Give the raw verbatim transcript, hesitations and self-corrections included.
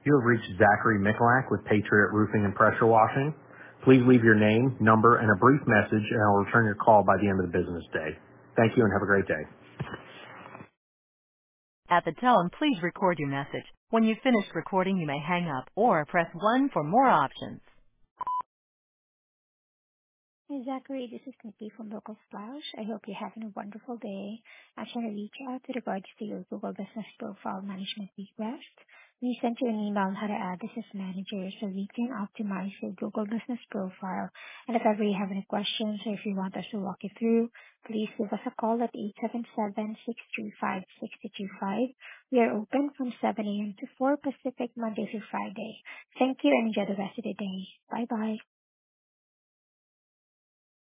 You have reached Zachary Mikulak with Patriot Roofing and Pressure Washing. Please leave your name, number, and a brief message, and I'll return your call by the end of the business day. Thank you and have a great day. At the tone, please record your message. When you've finished recording, you may hang up or press one for more options. Hi, Zachary. This is Nikki from Local Splash. I hope you're having a wonderful day. I'm trying to reach out to regards to your Google Business Profile Management request. We sent you an email on how to add this as manager so we can optimize your Google Business Profile. And if ever you have any questions or if you want us to walk you through, please give us a call at eight seven seven, six three five, six two two five. We are open from seven a.m. to four Pacific, Monday through Friday. Thank you and enjoy the rest of the day. Bye-bye.